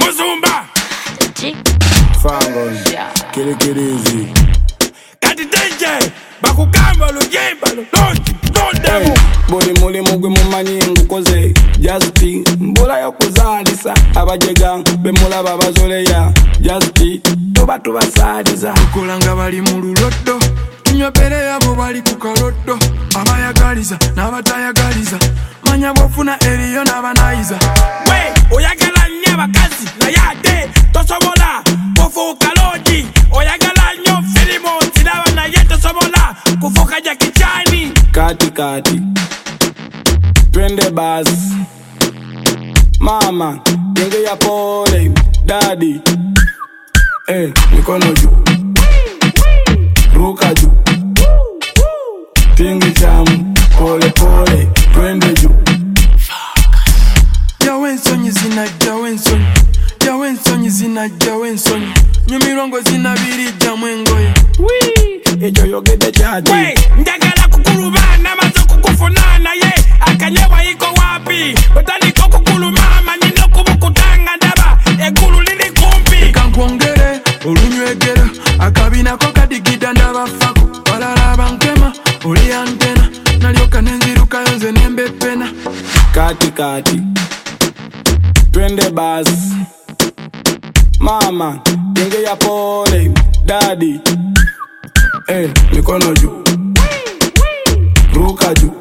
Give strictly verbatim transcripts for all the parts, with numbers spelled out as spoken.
Kuzumba Fangos Kirikirizi Kati D J Bakukamba lujimba Lundi Nondemu Boli muli mugwe mumanyi ngukoze Justi mbula yokuzalisa Abajega bemula babazoleya Justi tuba tubasaliza Kulanga bali mululodo Tunyopere yabo bali kukarodo Abayagaliza n'abatayagaliza Manya bofuna eriyo n'abanayiza We oyagala nnyo abakazi naye ate tosobola kufuuka logi oyagala nnyo firimu nziraba naye tosobola kufuuka Jackie Chan Kati kati twende basi Mama genge ya pole Daddy Eh mikono juu Ruka juu Tingi chamu pole pole twende juu Jawensonyi zina jawensonyi Jawensonyi zina jawensonyi Nyumirongo zina birija mwengoye Wee Ejo yogede chati Wey Ndagala kukulubana mazo kukufunana ye Akanyewa hiko wapi Wetaniko kukulumama Nino kubukutanga ndaba Egulu lili kumpi Eka nkuongere Olunywegere Akabina koka digida ndaba faku Walala nkema Oli antena Nalioka nenziruka yonze nembe pena Kati kati twende basi Mama genge ya pole Daddy Eh mikono juu Ruka juu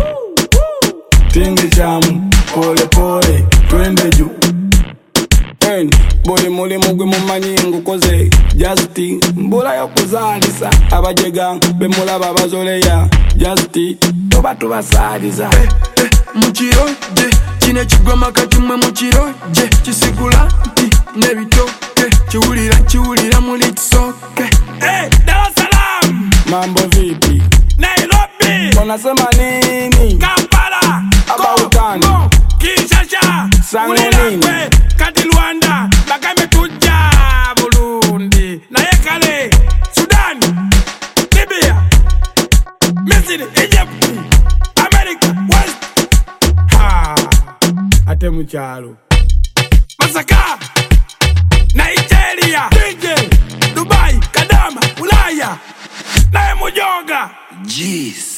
Tingi chamu pole pole twende juu Eh boli muli mugwe mumanyi ngukoze Justi mbula yokuzalisa Abajega bemula babazoleya Justi tuba tubasaliza Eh eh muchiroje Chine chigoma kati mwe muchiroje Chisigula nti nebitoke Chiwulira chiwulira muli tisoke Eh Dar es Salaam Mambo vipi Nairobi Unasema nini Kampala Abautani Kinshasa Sangolini Kati Rwanda Bakame tuja Burundi Nayekale Sudan Libya Misiri Egypt America West Ha Ate mchalo Masaka Nigeria D J Dubai Kadama Ulaya Nae Mujonga Jeez